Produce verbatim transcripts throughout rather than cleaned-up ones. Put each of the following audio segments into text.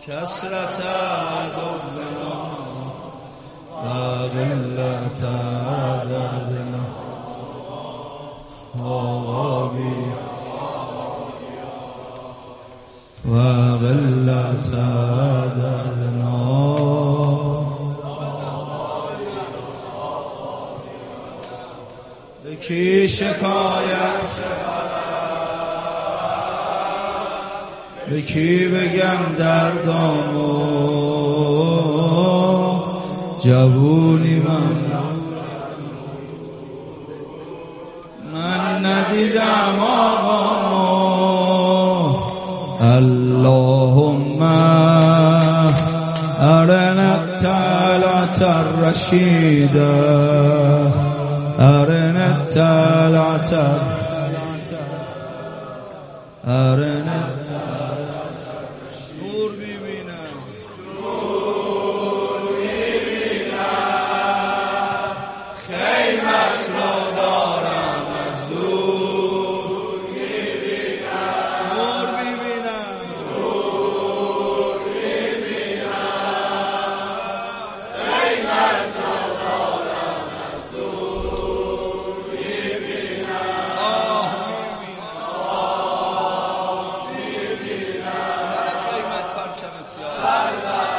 كسرة ضرنا وقلة عددنا وقلة عددنا بکی شکایت بکی بگم دردامو جوونی من من ندیدم آقامو اللهم ارنا الطلعة الرشیده ارنا الطلعة ارنا نور ببینم نور ببینم خیمت رو دارم از دور ببینم نور ببینم نور ببینم خیمت رو دارم از دور ببینم آه میبینم خیمت پرچم سیاه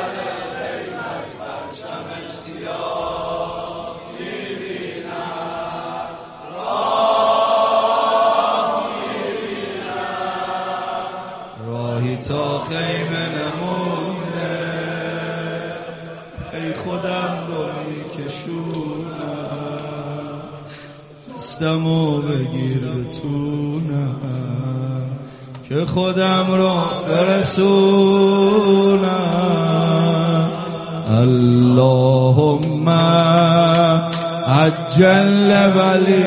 پرچم سیاه میبینم راه میبینم راهی تا خیمه نمونده ای خودم رو میکشونم دستمو بگیر بتونم که خودم رو برسونم اللهم عجل ولی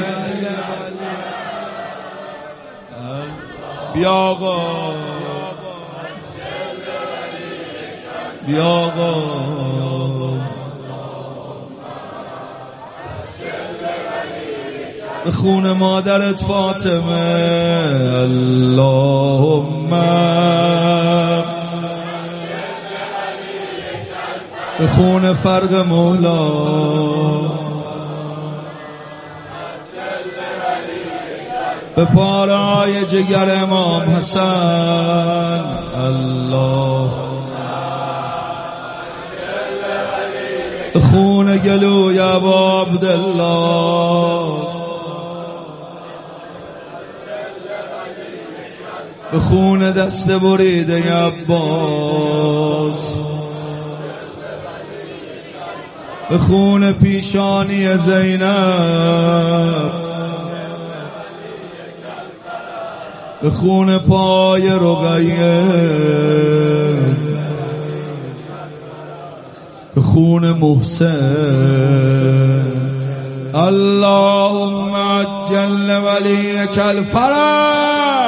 بیا آقا بیا آقا به خون مادرت فاطمه اللهم به خون فرق مولا به پاره‌های جگر امام حسن الله به خون گلوی ابا عبدالله به خون دست بریده عباس به خون پیشانی زینب به خون پای رقیه به خون محسن اللهم عجل ولیک الفرج